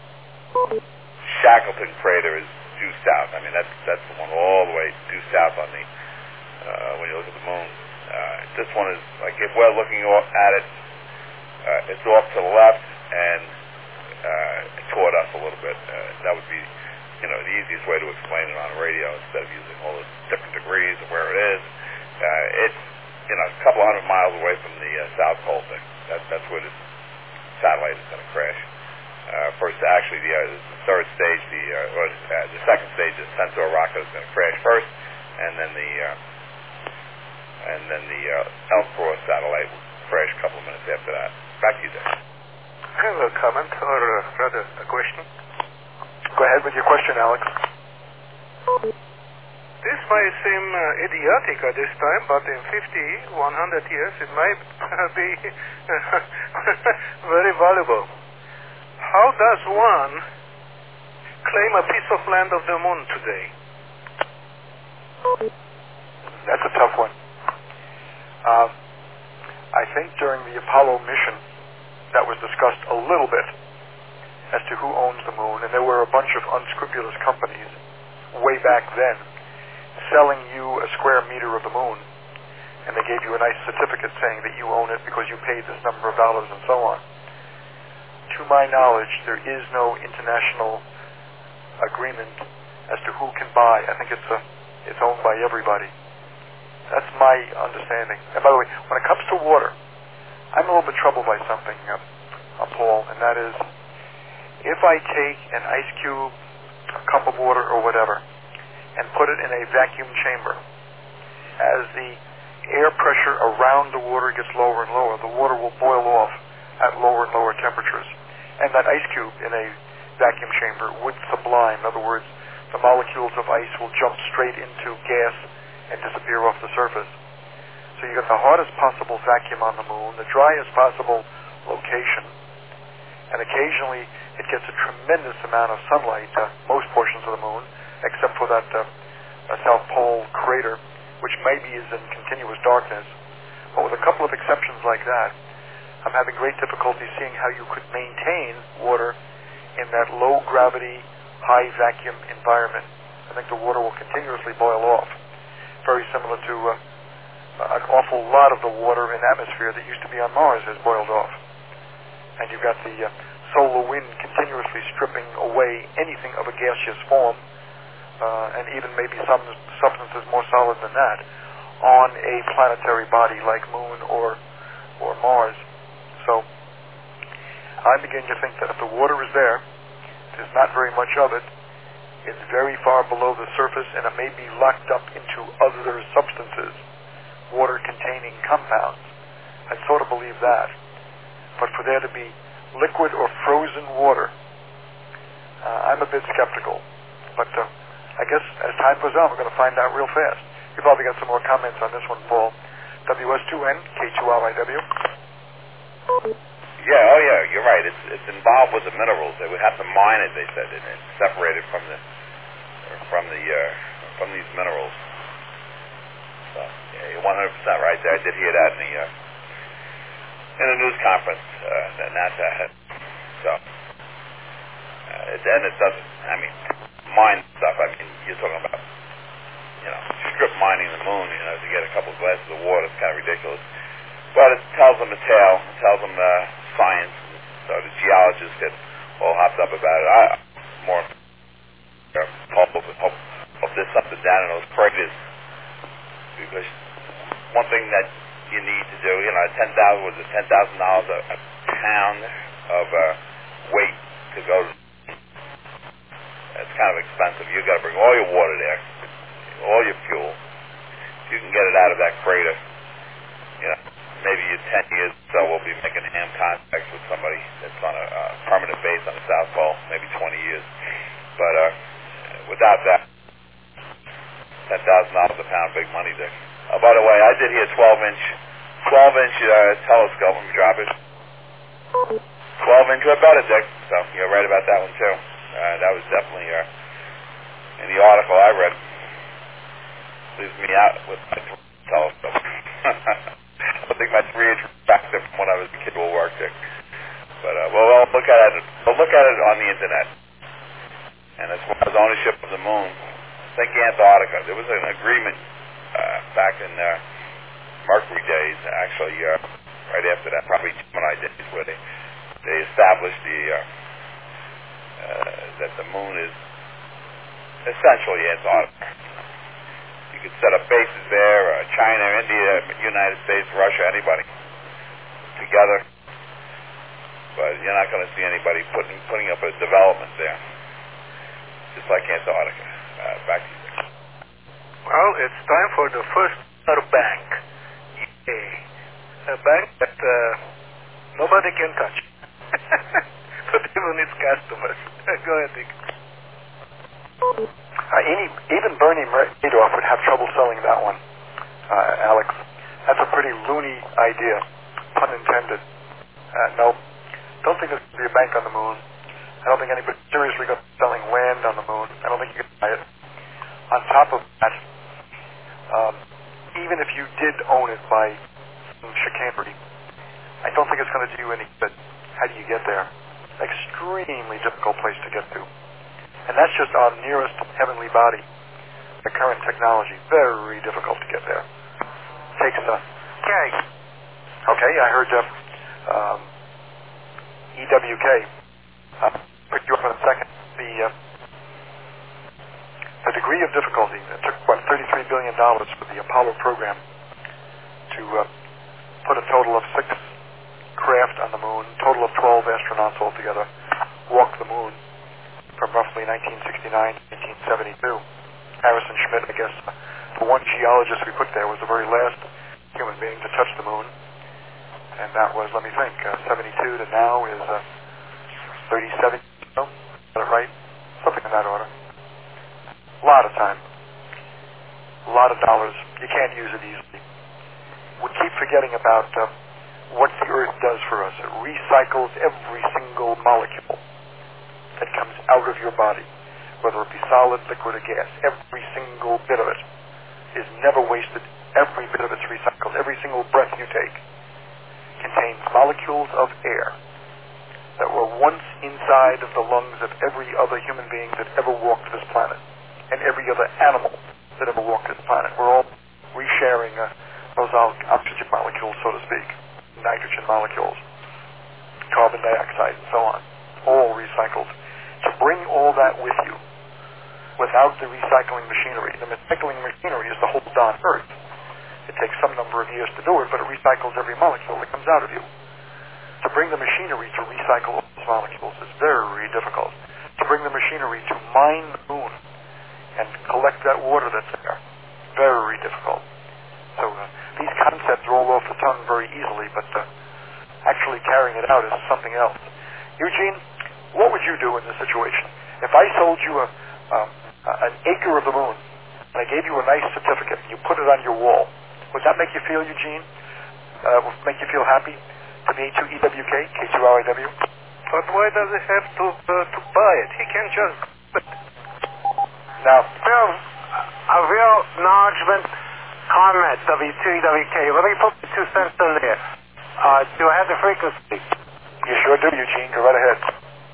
Shackleton crater is due south. I mean, that's that's the one all the way due south on the uh, when you look at the moon. Uh, this one is like, if we're looking off at it, uh, it's off to the left and uh, toward us a little bit. Uh, that would be, you know, the easiest way to explain it on the radio instead of using all the different degrees of where it is. Uh, it's, you know, a couple hundred miles away from the uh, South Pole thing. That, that's where this satellite is going to crash. Uh, first, actually, the, uh, the third stage, the uh, or uh, the second stage, the Centaur rocket is going to crash first, and then the uh, and then the uh, Elcross satellite will crash a couple of minutes after that. Back to you, Dave. I have a comment, or uh, rather a question. Go ahead with your question, Alex. This might seem uh, idiotic at this time, but in fifty, one hundred years, it might be very valuable. How does one claim a piece of land of the moon today? That's a tough one. Uh, I think during the Apollo mission, that was discussed a little bit as to who owns the moon, and there were a bunch of unscrupulous companies way back then selling you a square meter of the moon, and they gave you a nice certificate saying that you own it because you paid this number of dollars and so on. To my knowledge, there is no international agreement as to who can buy. I think it's a, it's owned by everybody. That's my understanding. And by the way, when it comes to water, I'm a little bit troubled by something, uh, uh, Paul, and that is, if I take an ice cube, a cup of water or whatever, and put it in a vacuum chamber, as the air pressure around the water gets lower and lower, the water will boil off at lower and lower temperatures. And that ice cube in a vacuum chamber would sublime. In other words, the molecules of ice will jump straight into gas and disappear off the surface. So you get the hottest possible vacuum on the moon, the driest possible location, and occasionally it gets a tremendous amount of sunlight, uh, most portions of the moon, except for that uh, uh, South Pole crater, which maybe is in continuous darkness. But with a couple of exceptions like that, I'm having great difficulty seeing how you could maintain water in that low gravity, high vacuum environment. I think the water will continuously boil off, very similar to uh, an awful lot of the water in atmosphere that used to be on Mars has boiled off. And you've got the uh, solar wind continuously stripping away anything of a gaseous form, uh, and even maybe some substances more solid than that, on a planetary body like Moon or or Mars. So I begin to think that if the water is there, there's not very much of it. It's very far below the surface, and it may be locked up into other substances, water-containing compounds. I sort of believe that. But for there to be liquid or frozen water, uh, I'm a bit skeptical. But uh, I guess as time goes on, we're going to find out real fast. You've probably got some more comments on this one, Paul. W S two N, K two R I W. Yeah, oh yeah, you're right. It's it's involved with the minerals. They would have to mine it, they said, and it's separated from the from the uh, from these minerals. So yeah, you're one hundred percent right there. I did hear that in the uh, in a news conference uh, that NASA had. So uh, it, and it doesn't. I mean, mine stuff. I mean, you're talking about you know strip mining the moon, you know, to get a couple of glasses of water. It's kind of ridiculous. But it tells them a tale. It tells them uh, science. So the geologists get all hopped up about it. I more uh, hope of, hope of this up and down in those craters, because one thing that you need to do, you know, ten thousand was it ten thousand dollars a pound of uh, weight to go. To, it's kind of expensive. You got to bring all your water there, all your fuel. If you can get it out of that crater, you know. Maybe in ten years or so we'll be making ham contacts with somebody that's on a uh, permanent base on the South Pole, maybe twenty years. But uh, without that, ten thousand dollars a pound, big money there. Oh, by the way, I did hear twelve inch, twelve inch uh, telescope. Let me drop it. twelve inch, what about it, Dick? So you're right about that one too. Uh, that was definitely uh, in the article I read. Leaves me out with my telescope. I think my three inch perspective from when I was a kid will work there. But uh, well, we'll look at it. We'll look at it on the internet. And as far as ownership of the moon, think Antarctica. There was an agreement uh, back in uh, Mercury days, actually, uh, right after that, probably Gemini days, where they they established the uh, uh, that the moon is essentially Antarctica. You could set up bases there, uh, China, India, United States, Russia, anybody together. But you're not going to see anybody putting putting up a development there, just like Antarctica. Uh, back to you. Well, it's time for the first bank. A bank that uh, nobody can touch. But even its customers. Go ahead, Dick. Uh, any, even Bernie Madoff would have trouble selling that one, uh, Alex. That's a pretty loony idea, pun intended. Uh, no, don't think there's going to be a bank on the moon. I don't think anybody seriously going to be selling land on the moon. I don't think you can buy it. On top of that, um, even if you did own it by some chicanery, I don't think it's going to do you any good. How do you get there? Extremely difficult place to get to. And that's just our nearest heavenly body. The current technology, very difficult to get there. Takes a... Okay. Okay, I heard uh, um, E W K. Uh, put you up in a second. The, uh, the degree of difficulty, it took, what, thirty-three billion dollars for the Apollo program to uh, put a total of six craft on the moon, total of twelve astronauts altogether, walk the moon from roughly nineteen sixty-nine to nineteen seventy-two. Harrison Schmitt, I guess, the one geologist we put there, was the very last human being to touch the moon. And that was, let me think, uh, seventy-two to now is uh, thirty-seven, no? Is that right? Something in that order. A lot of time. A lot of dollars. You can't use it easily. We keep forgetting about uh, what the Earth does for us. It recycles every single molecule that comes out of your body, whether it be solid, liquid, or gas. Every single bit of it is never wasted. Every bit of it's recycled. Every single breath you take contains molecules of air that were once inside of the lungs of every other human being that ever walked this planet, and every other animal that ever walked this planet. We're all resharing uh, those oxygen molecules, so to speak, nitrogen molecules, carbon dioxide, and so on, all recycled. To bring all that with you without the recycling machinery, the recycling machinery is the whole darn Earth. It takes some number of years to do it, but it recycles every molecule that comes out of you. To bring the machinery to recycle all those molecules is very difficult. To bring the machinery to mine the moon and collect that water that's there, very difficult. So uh, these concepts roll off the tongue very easily, but uh, actually carrying it out is something else. Eugene, what would you do in this situation? If I sold you a, um, an acre of the moon, and I gave you a nice certificate, and you put it on your wall, would that make you feel, Eugene? Uh, would make you feel happy to be to E W K, K two R I W? But why does he have to uh, to buy it? He can just... Now, Bill, a real acknowledgement comment, W two E W K. Let me put the two cents in there. Uh, do I have the frequency? you sure do, Eugene. Go right ahead.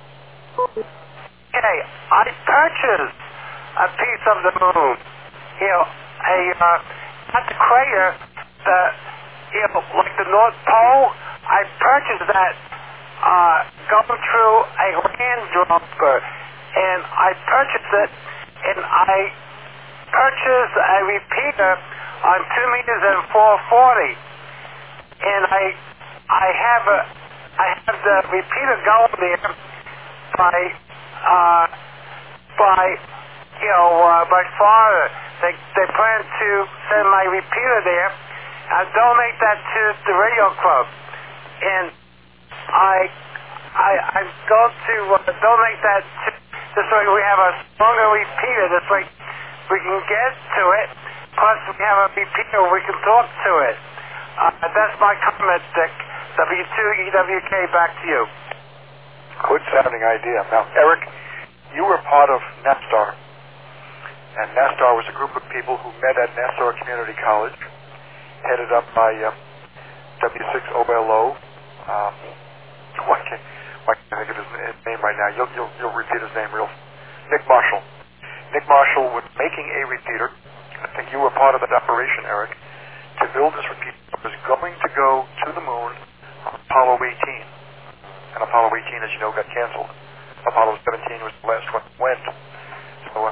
Okay, I purchased a piece of the moon. You know, a, uh, at the crater, the, you know, like the North Pole, I purchased that, uh, going through a Land Rover, and I purchased it, and I purchased a repeater on two meters and four forty, and I, I have a, I have the repeater going there by, uh, by, you know, uh, by father. They, they plan to send my repeater there and donate that to the radio club. And I, I, I'm going to uh, donate that to, this way we have a stronger repeater. This way we can get to it. Plus we have a repeater we can talk to it. Uh, that's my comment, Dick. W two E W K, back to you. Good sounding idea. Now, Eric, you were part of NASTAR. And NASTAR was a group of people who met at Nassau Community College, headed up by uh, W six O L O. Um, why can't, why can't I think of his, his name right now? You'll, you'll, you'll repeat his name real. Nick Marshall. Nick Marshall was making a repeater. I think you were part of that operation, Eric, to build this repeater. It was going to go to the moon on Apollo eighteen. And Apollo eighteen, as you know, got canceled. Apollo seventeen was the last one that went. So, uh,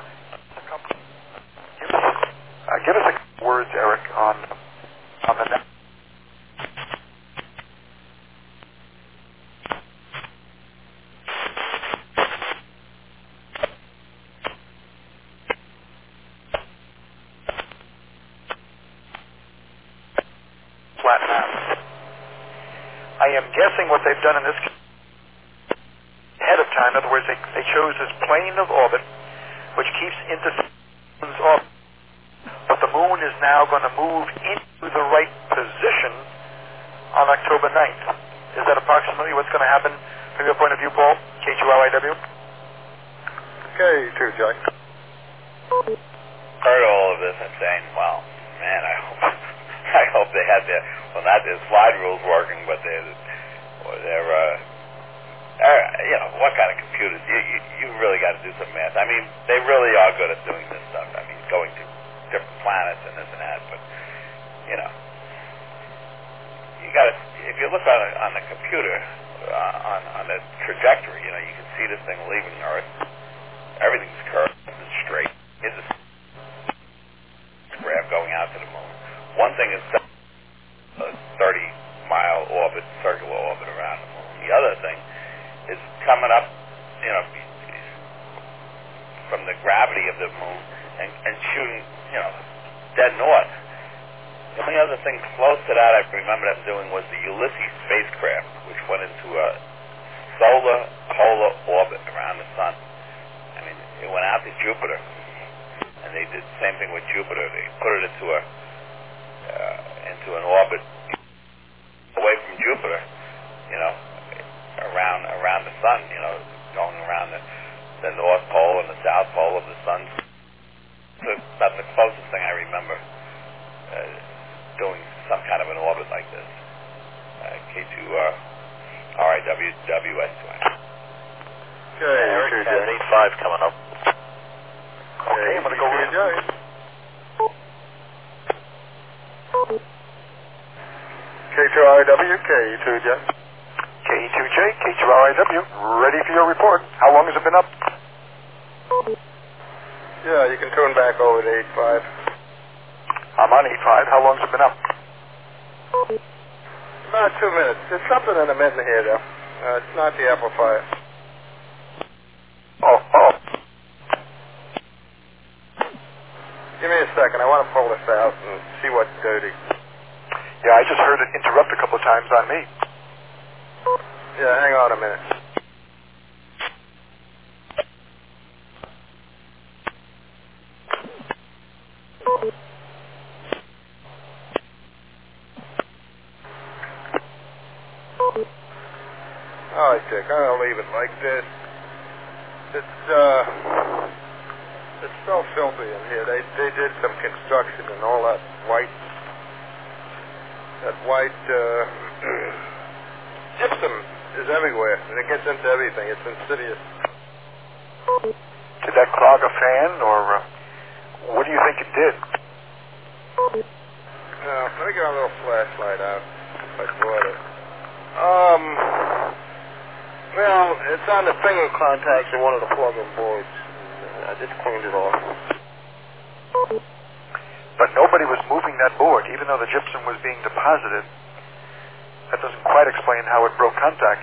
give us, uh, give us a couple words, Eric, on on the next. Flat map. I am guessing what they've done in this ahead of time. In other words, they, they chose this plane of orbit, which keeps into orbit. But the now going to move into the right position on October ninth. Is that approximately what's going to happen from your point of view, Paul? K two R I W? K two, J. Heard all of this and saying, well, man, I hope I hope they had their, well, not their slide rules working, but their, or their, uh, uh, you know, what kind of computers? You, you, you really got to do some math. I mean, they really are good at doing this stuff. I mean, going to different planets and this and that, but, you know, you got to, if you look on, a, on the computer, uh, on, on the trajectory, you know, you can see this thing leaving Earth. Everything's curved and straight. It's a graph going out to the moon. One thing is a thirty mile orbit, circular orbit around the moon. The other thing is coming up, you know, from the gravity of the moon and, and shooting, you know, dead north. The only other thing close to that I remember them doing was the Ulysses spacecraft, which went into a solar polar orbit around the sun. I mean, it went out to Jupiter, and they did the same thing with Jupiter. They put it into a uh, into an orbit away from Jupiter, you know, around around the sun, you know, going around the, the North Pole and the South Pole of the sun. So that's the closest thing I remember uh, doing some kind of an orbit like this. Uh, K two R I W W S two. Okay, Eric has eight five coming up. Okay, I'm going to go with you. K two R I W, K two J. K two J, K two R I W, ready for your report. How long has it been up? Yeah, you can tune back over to eight five. I'm on eight five. How long has it been up? About two minutes. There's something in the mitten here, though. Uh, it's not the amplifier. Oh, oh. Give me a second. I want to pull this out and see what's dirty. Yeah, I just heard it interrupt a couple of times on me. Yeah, hang on a minute. All right, Dick. I'm gonna leave it like this. It's uh, it's so filthy in here. They they did some construction and all that white, that white uh, gypsum is everywhere, and it gets into everything. It's insidious. Did that clog a fan, or uh, what do you think it did? Uh, let me get a little flashlight out. If I brought it. Um. Well, it's on the finger contacts in one of the plug-in boards. I just cleaned it off. But nobody was moving that board, even though the gypsum was being deposited. That doesn't quite explain how it broke contact.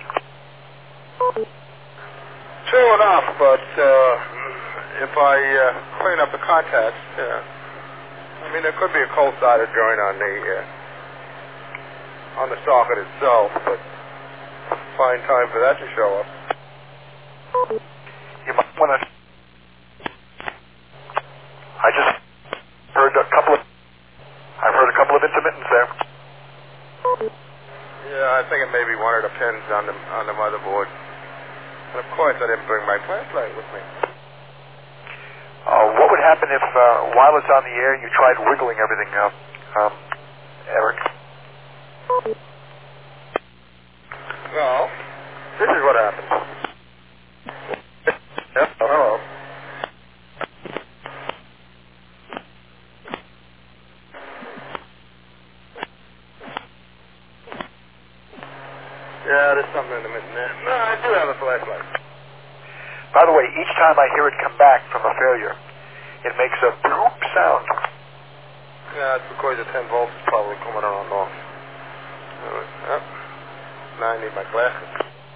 True enough, but uh, if I uh, clean up the contacts, uh, I mean, there could be a cold-sided joint on the uh, on the socket itself, but find time for that to show up. You might want to... I just heard a couple of... I've heard a couple of intermittents there. Yeah, I think it may be one of the pins on the on the motherboard. And of course, I didn't bring my flashlight with me. Uh, what would happen if, uh, while it's on the air, you tried wiggling everything up, um, Eric? Well, this is what happened. Yep, oh, hello. Yeah, there's something in the mitten there. No, I do have a flashlight. By the way, each time I hear it come back from a failure, it makes a bloop sound. Yeah, it's because the ten volts is probably coming on and off. Yep. Now I need my glasses.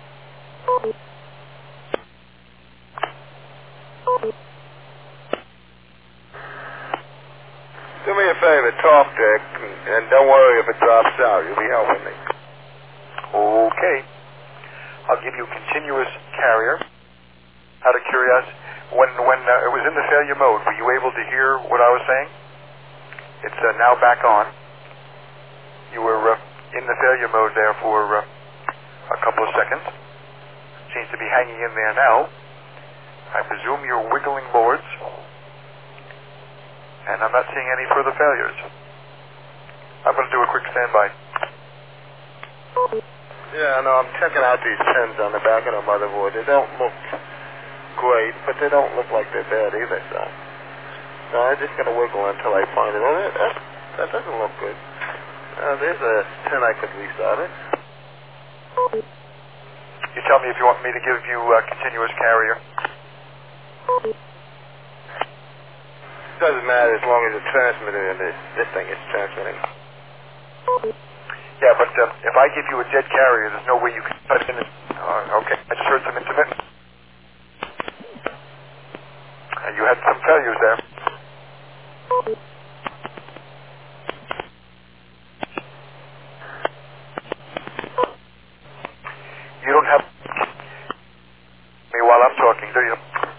Do me a favor, talk, Dick, and, and don't worry if it drops out. You'll be helping me. Okay. I'll give you continuous carrier. Out of curiosity, when when uh, it was in the failure mode, were you able to hear what I was saying? It's uh, now back on. You were uh, in the failure mode there for uh, a couple of seconds. Seems to be hanging in there now. I presume you're wiggling boards. And I'm not seeing any further failures. I'm going to do a quick standby. Yeah, no, I'm checking out these pins on the back of the motherboard. They don't look great, but they don't look like they're bad either, so. So I'm just going to wiggle until I find it. Oh, that, that, that doesn't look good. Uh, there's a pin I could restart it. You tell me if you want me to give you a continuous carrier. Doesn't matter as long as the transmitter and this, this thing is transmitting. Yeah, but uh, if I give you a dead carrier, there's no way you can put it in. Uh, okay, I just heard some intermittent. Uh, you had some failures there. You don't have me while I'm talking, do you?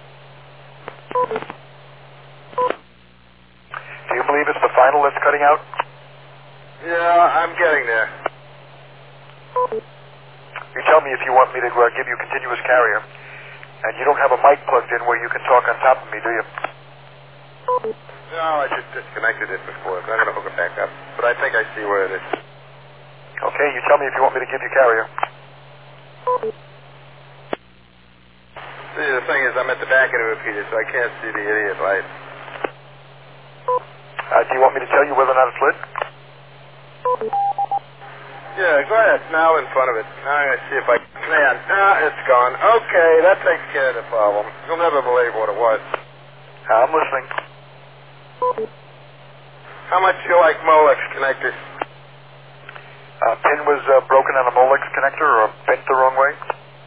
Do you believe it's the final that's cutting out? Yeah, I'm getting there. You tell me if you want me to uh, give you a continuous carrier. And you don't have a mic plugged in where you can talk on top of me, do you? No, I just disconnected it before, so I'm going to hook it back up. But I think I see where it is. Okay, you tell me if you want me to give you carrier. See, the thing is, I'm at the back of the repeater, so I can't see the idiot light. Uh, do you want me to tell you whether or not it's lit? Yeah, go ahead. Now in front of it. Now I'm going to see if I can... Man, ah, it's gone. Okay, that takes care of the problem. You'll never believe what it was. I'm listening. How much do you like Molex connectors? Uh, pin was uh, broken on a Molex connector or bent the wrong way?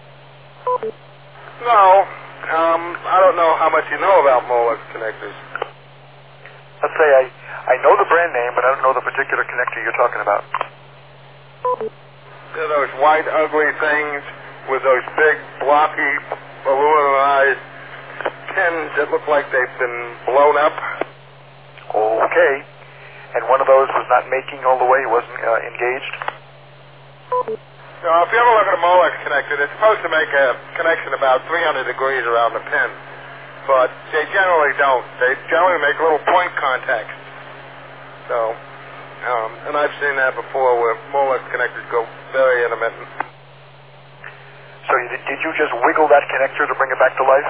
No. Um, I don't know how much you know about Molex connectors. Let's say I, I know the brand name, but I don't know the particular connector you're talking about. They're those white, ugly things with those big, blocky, aluminized pins that look like they've been blown up. Okay. And one of those was not making all the way, it wasn't uh, engaged? Now, if you ever look at a Molex connector, they're supposed to make a connection about three hundred degrees around the pin. But they generally don't. They generally make little point contacts. So, um, and I've seen that before where Molex connectors go very intermittent. So you, did you just wiggle that connector to bring it back to life?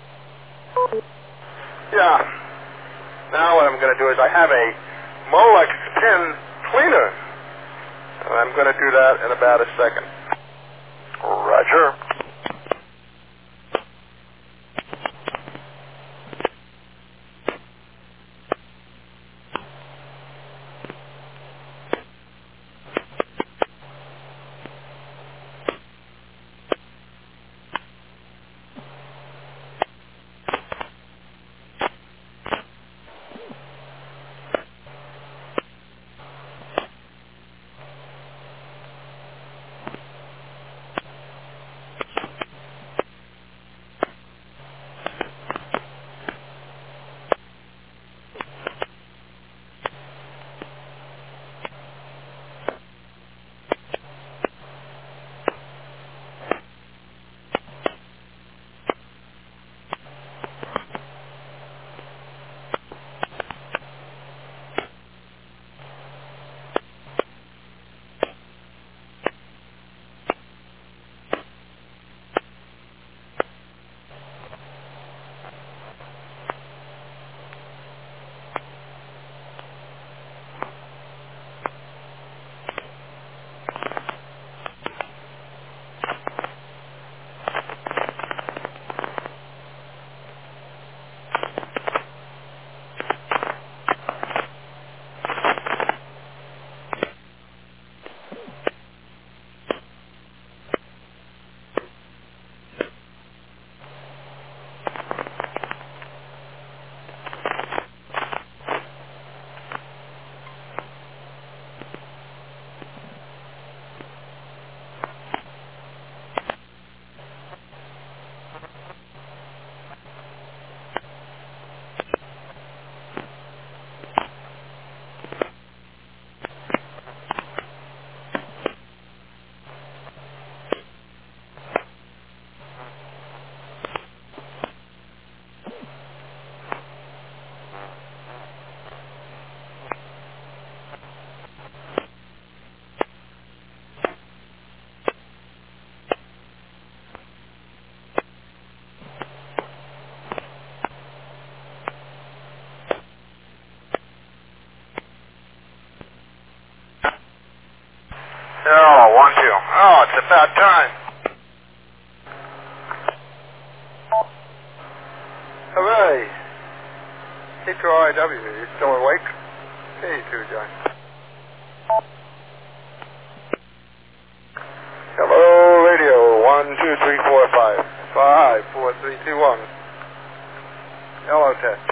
Yeah. Now what I'm going to do is I have a Molex pin cleaner. And I'm going to do that in about a second. Roger. Oh, one, two. Oh, it's about time. Hooray. K two R I W, you still awake? Hey, two, John. Hello, radio, one, two, three, four, five. Five, four, three, two, one. Hello, test.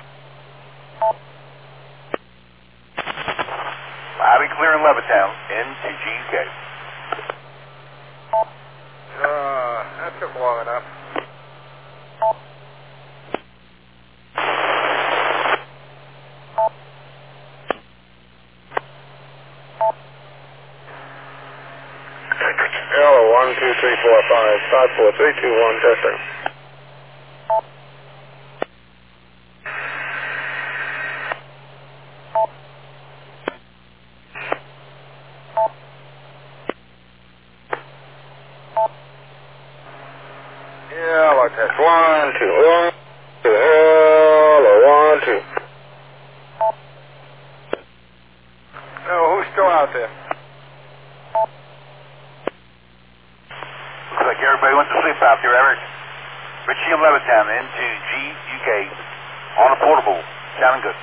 Loud and clear in Levittown, N T G K. Uh, that took long enough. Hello, one, two, three, four, five, five, four, three, two, one, testing. Yeah, hello, test. One, two, one, two, hello, one, two. Oh, who's still out there? Looks like everybody went to sleep out there, Eric. Richie in Levittown, N two G U K, on a portable. Sounding good.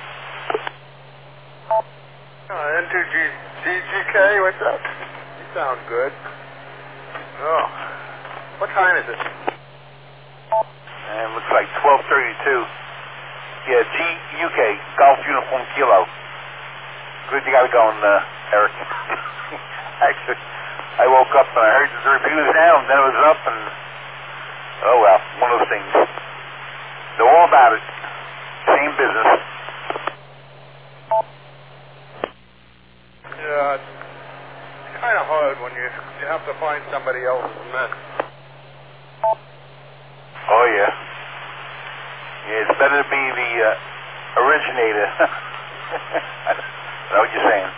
Oh, N two G G K, what's up? You sound good. Oh, what time is it? And it looks like twelve thirty-two. Yeah, G U K, Golf Uniform Kilo. Good you got it going, uh, Eric. Actually, I woke up and I heard the review down, then it was up, and oh well, one of those things. Know all about it. Same business. Yeah, it's kind of hard when you, you have to find somebody else's mess. Oh yeah. Yeah, it's better to be the uh, originator. I know what you're saying.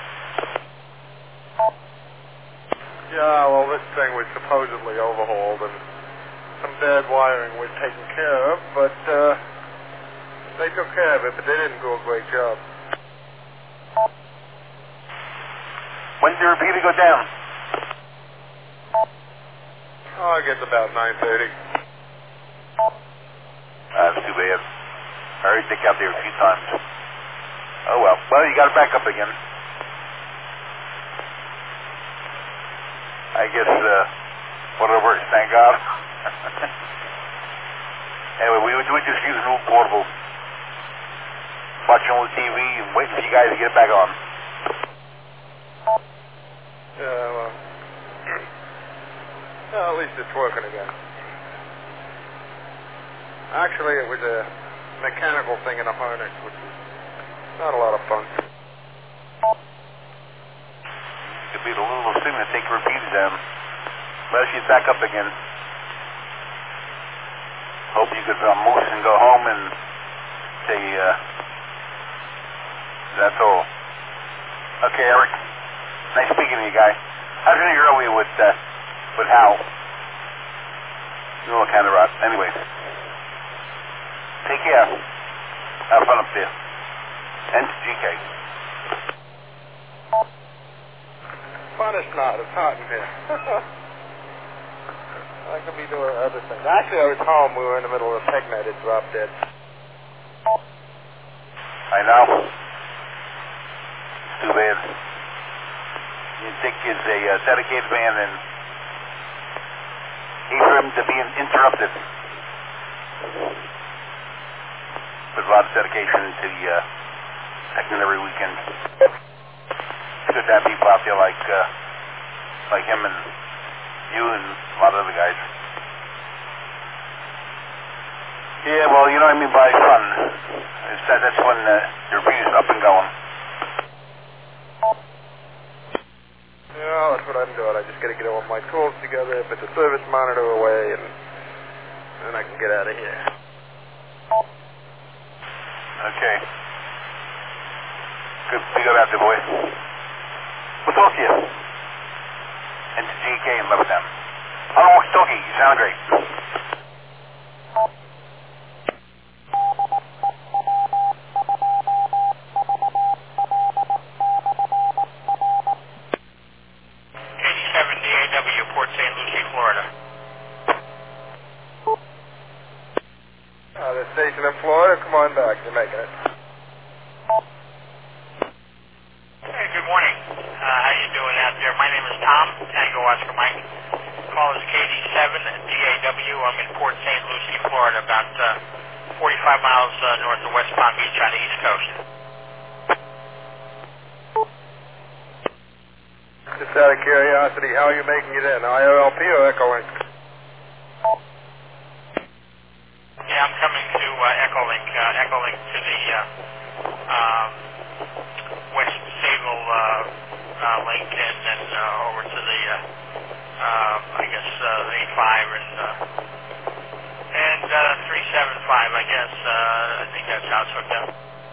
Yeah, well, this thing was supposedly overhauled and some bad wiring was taken care of, but uh, they took care of it, but they didn't do a great job. When did the repeater go down? Oh, I guess about nine thirty. Uh, that's too bad. I heard Dick out there a few times. Oh well. Well, you got it back up again. I guess, uh, whatever works, thank God. Anyway, we, we just use an old portable. Watching old T V and waiting for you guys to get it back on. Yeah, well, well, at least it's working again. Actually, it was a mechanical thing in a harness, which is not a lot of fun. Could be the little thing that take repeaters down. Well, she's back up again. Hope you could uh, moose and go home and say, uh, that's all. Okay, Eric. Nice speaking to you, guy. How's your year earlier with, uh, with Hal? You know what kind of rot. Anyways. Take care. Have fun up there. N T G K. Fun is not. It's hot in here. I could be doing other things. Actually, I was home. We were in the middle of a peg net. It dropped dead. I know. It's too bad. Dick is a uh, dedicated man, and hate for him to be interrupted. With a lot of dedication to the uh, second every weekend. It's good to have people out there like uh, like him and you and a lot of other guys. Yeah, well, you know what I mean by fun. It's that, that's when uh, your repeater's up and going. Yeah, that's what I'm doing. I just got to get all my tools together, put the service monitor away, and then I can get out of here. Okay. Good. Be good out there, boy. We'll talk to you. N T G K in Levittown. On a walkie-talkie. You sound great. eighty-seven Uh, the station in Florida, come on back. You're making it. Hey, good morning. Uh, how you doing out there? My name is Tom, Tango Oscar Mike. Call is K D seven D A W. I'm in Port Saint Lucie, Florida, about uh, forty-five miles uh, north of West Palm Beach on the East Coast. Just out of curiosity, how are you making it in? I R L P or Echolink? Yeah, I'm coming to uh, Echolink, uh, Echolink to the uh, um, West Sable uh, uh, link, and then uh, over to the, uh, uh, I guess, uh, eight five and uh, and uh, three seven five. I guess uh, I think that's how it's hooked up.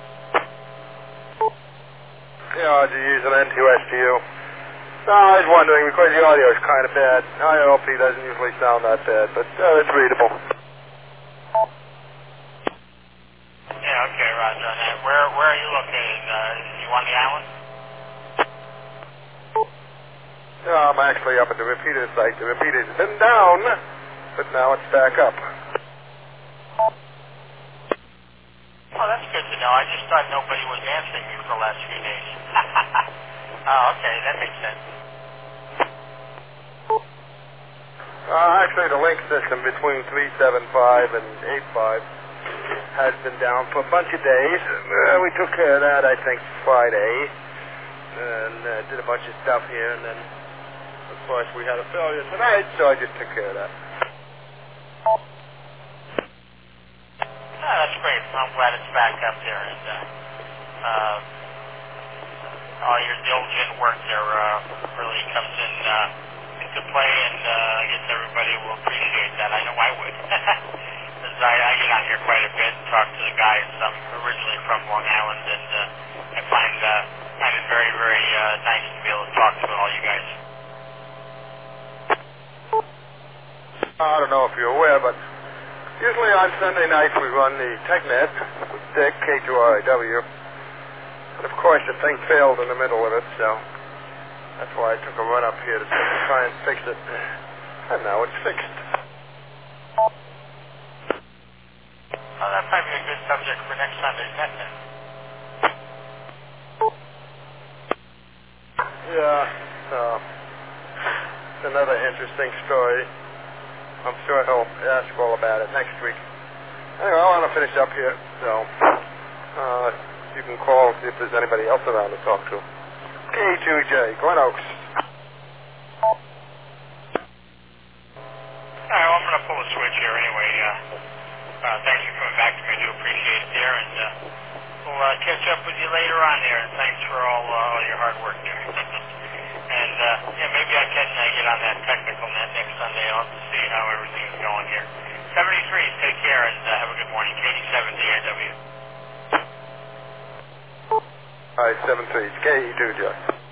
Yeah, did you use an N T S to you? No, I was wondering because the audio is kind of bad. I R L P doesn't usually sound that bad, but uh, it's readable. Yeah, okay, Roger on that. Where where are you located? Uh, you on the island? No, I'm actually up at the repeater site. The repeater's been down, but now it's back up. Oh, that's good to know. I just thought nobody was answering me for the last few days. Oh, okay, that makes sense. Uh, actually, the link system between three seven five and eight five has been down for a bunch of days. Uh, we took care of that, I think, Friday, and uh, did a bunch of stuff here, and then, of course, we had a failure tonight, so I just took care of that. Oh, that's great. I'm glad it's back up there, and uh, uh, all your diligent work there uh, really comes in uh, into play, and uh, I guess everybody will appreciate that. I know I would. Because I, I get out here quite a bit and talk to the guys. I'm originally from Long Island, and uh, I find, uh, find it very, very uh, nice to be able to talk to all you guys. I don't know if you're aware, but usually on Sunday nights we run the TechNet with Dick, K two R I W. And of course the thing failed in the middle of it, so that's why I took a run up here to try and fix it. And now it's fixed. Well, that might be a good subject for next Sunday's net then. Yeah, uh, it's another interesting story. I'm sure he'll ask all about it next week. Anyway, I want to finish up here, so uh, you can call and see if there's anybody else around to talk to. K two J, Glen Oaks. All right, well, I'm going to pull the switch here anyway. Uh, uh, thanks for coming back to me. I do appreciate it there, and uh, we'll uh, catch up with you later on there, and thanks for all, uh, all your hard work there. And, uh, yeah, maybe I can uh, get on that technical net next Sunday. I'll have to see how everything is going here. seventy-three, take care, and uh, have a good morning. K D seven D A W. All right, seven three, K two J.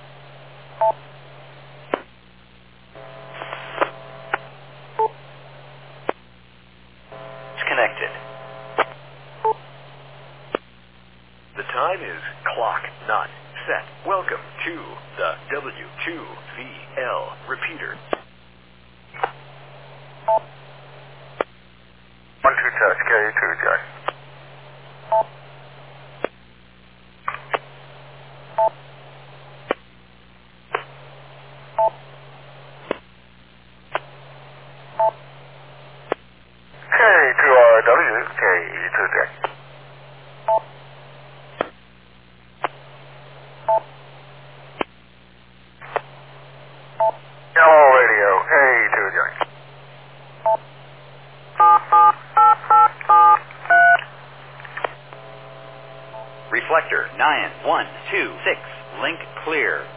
Connected. The time is clock, not set. Welcome to the W two V L repeater. One two test, K two J. K two R W, K two J. Yellow radio, K two J. Reflector nine one two six. Link clear.